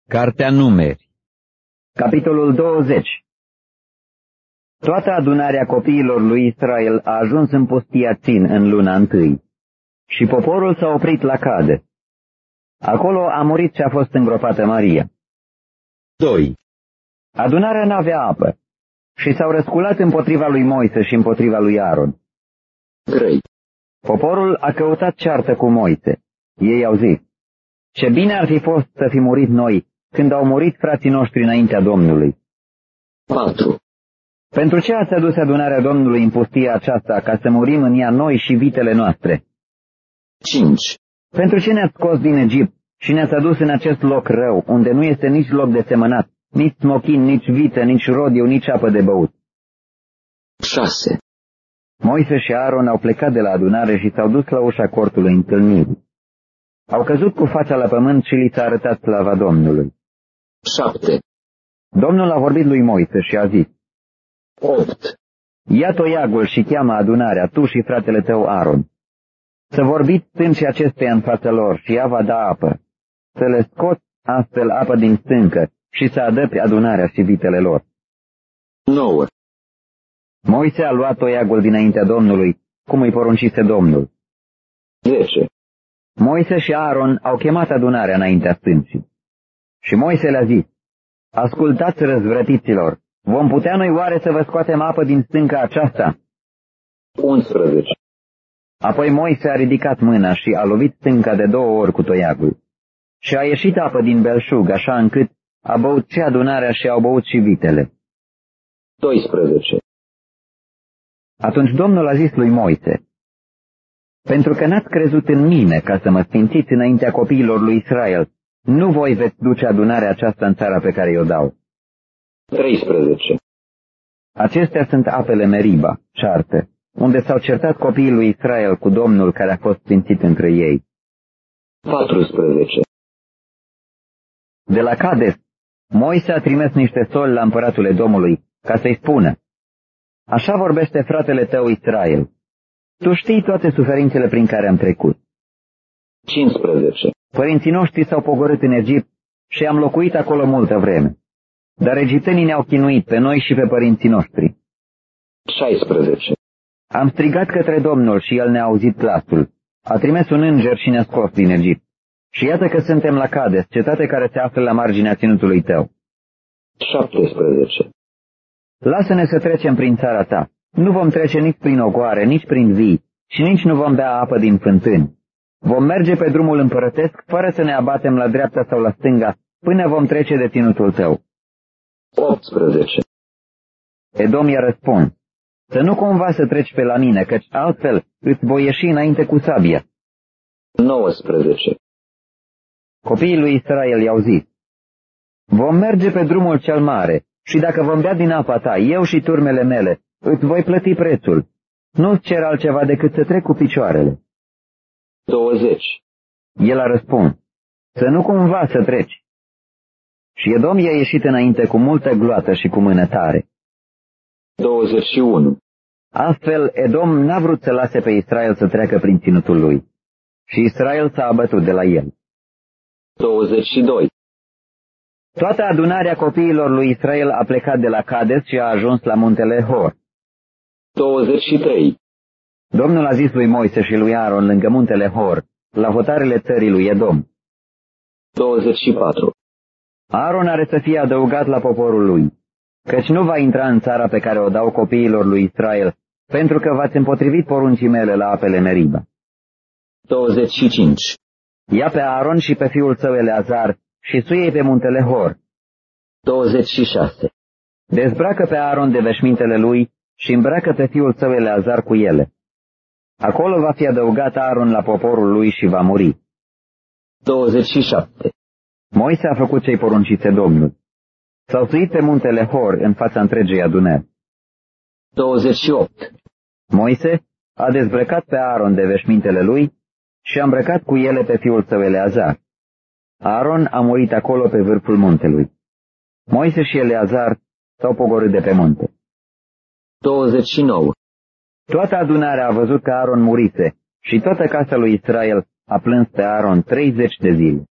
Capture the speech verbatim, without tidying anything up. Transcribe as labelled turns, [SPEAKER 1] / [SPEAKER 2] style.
[SPEAKER 1] Cartea Numeri,
[SPEAKER 2] capitolul douăzeci. Toată adunarea copiilor lui Israel a ajuns în pustia Țin în luna întâi și poporul s-a oprit la Cade. Acolo a murit și a fost îngropată Maria.
[SPEAKER 1] doi.
[SPEAKER 2] Adunarea n-avea apă și s-au răsculat împotriva lui Moise și împotriva lui Aron.
[SPEAKER 3] trei.
[SPEAKER 2] Poporul a căutat ceartă cu Moise. Ei au zis: ce bine ar fi fost să fi murit noi când au murit frații noștri înaintea Domnului.
[SPEAKER 3] patru.
[SPEAKER 2] Pentru ce ați adus adunarea Domnului în pustia aceasta, ca să murim în ea noi și vitele noastre?
[SPEAKER 3] cinci.
[SPEAKER 2] Pentru ce ne-ați scos din Egipt și ne-ați adus în acest loc rău, unde nu este nici loc de semănat, nici smochin, nici viță, nici rodiu, nici apă de băut?
[SPEAKER 3] șase.
[SPEAKER 2] Moise și Aron au plecat de la adunare și s-au dus la ușa cortului întâlnirii. Au căzut cu fața la pământ și li s-a arătat slava Domnului.
[SPEAKER 3] șapte.
[SPEAKER 2] Domnul a vorbit lui Moise și a zis:
[SPEAKER 3] opt.
[SPEAKER 2] ia toiagul și cheamă adunarea, tu și fratele tău Aron. Să vorbiți stâncii acesteia în fața lor și ea va da apă. Să le scoți astfel apă din stâncă și să adăpi adunarea și vitele lor.
[SPEAKER 3] nouă.
[SPEAKER 2] Moise a luat toiagul dinaintea Domnului, cum îi poruncise Domnul.
[SPEAKER 3] zece.
[SPEAKER 2] Moise și Aron au chemat adunarea înaintea stâncii. Și Moise le-a zis: ascultați, răzvrătiților, vom putea noi oare să vă scoatem apă din stânca aceasta?
[SPEAKER 3] unsprezece.
[SPEAKER 2] Apoi Moise a ridicat mâna și a lovit stânca de două ori cu toiagul. Și a ieșit apă din belșug, așa încât a băut și adunarea și au băut și vitele.
[SPEAKER 3] doisprezece.
[SPEAKER 2] Atunci Domnul a zis lui Moise: pentru că n-ați crezut în mine ca să mă sfințiți înaintea copiilor lui Israel, nu voi veți duce adunarea aceasta în țara pe care i-o dau.
[SPEAKER 3] treisprezece.
[SPEAKER 2] Acestea sunt apele Meriba, ceartă, unde s-au certat copiii lui Israel cu Domnul care a fost sfințit între ei.
[SPEAKER 3] patrusprezece.
[SPEAKER 2] De la Cades, Moise a trimis niște soli la împăratul Edomului ca să-i spună: așa vorbește fratele tău Israel. Tu știi toate suferințele prin care am trecut.
[SPEAKER 3] cincisprezece.
[SPEAKER 2] Părinții noștri s-au pogorât în Egipt și am locuit acolo multă vreme. Dar egiptenii ne-au chinuit pe noi și pe părinții noștri.
[SPEAKER 3] șaisprezece.
[SPEAKER 2] Am strigat către Domnul și El ne-a auzit glasul. A trimis un înger și ne-a scos din Egipt. Și iată că suntem la Cades, cetate care se află la marginea ținutului tău.
[SPEAKER 3] șaptesprezece.
[SPEAKER 2] Lasă-ne să trecem prin țara ta. Nu vom trece nici prin ogoare, nici prin vii și nici nu vom bea apă din fântâni. Vom merge pe drumul împărătesc fără să ne abatem la dreapta sau la stânga până vom trece de ținutul tău.
[SPEAKER 3] optsprezece.
[SPEAKER 2] Edom i-a răspuns: să nu cumva să treci pe la mine, căci altfel îți voi ieși înainte cu sabia.
[SPEAKER 3] nouăsprezece.
[SPEAKER 2] Copiii lui Israel i-au zis: vom merge pe drumul cel mare și dacă vom bea din apa ta, eu și turmele mele, îți voi plăti prețul. Nu-ți cer altceva decât să trec cu picioarele.
[SPEAKER 3] douăzeci.
[SPEAKER 2] El a răspuns: să nu cumva să treci. Și Edom i-a ieșit înainte cu multă gloată și cu mână tare.
[SPEAKER 3] douăzeci și unu.
[SPEAKER 2] Astfel, Edom n-a vrut să lase pe Israel să treacă prin ținutul lui. Și Israel s-a abătut de la el.
[SPEAKER 3] douăzeci și doi.
[SPEAKER 2] Toată adunarea copiilor lui Israel a plecat de la Cades și a ajuns la muntele Hor.
[SPEAKER 3] douăzeci și trei.
[SPEAKER 2] Domnul a zis lui Moise și lui Aron lângă muntele Hor, la hotarele țării lui Edom:
[SPEAKER 3] douăzeci și patru.
[SPEAKER 2] Aron are să fie adăugat la poporul lui, căci nu va intra în țara pe care o dau copiilor lui Israel, pentru că v-ați împotrivit poruncii mele la apele Meriba.
[SPEAKER 3] douăzeci și cinci.
[SPEAKER 2] Ia pe Aron și pe fiul său Eleazar și suie pe muntele Hor.
[SPEAKER 3] douăzeci și șase.
[SPEAKER 2] Dezbracă pe Aron de veșmintele lui și îmbracă pe fiul său Eleazar cu ele. Acolo va fi adăugat Aron la poporul lui și va muri.
[SPEAKER 3] douăzeci și șapte.
[SPEAKER 2] Moise a făcut ce-i poruncise Domnul. S-au suit pe muntele Hor în fața întregei adunări.
[SPEAKER 3] douăzeci și opt.
[SPEAKER 2] Moise a dezbrăcat pe Aron de veșmintele lui și a îmbrăcat cu ele pe fiul său Eleazar. Aron a murit acolo pe vârful muntelui. Moise și Eleazar s-au pogorât de pe munte.
[SPEAKER 3] douăzeci și nouă.
[SPEAKER 2] Toată adunarea a văzut că Aron murise și toată casa lui Israel a plâns pe Aron treizeci de zile.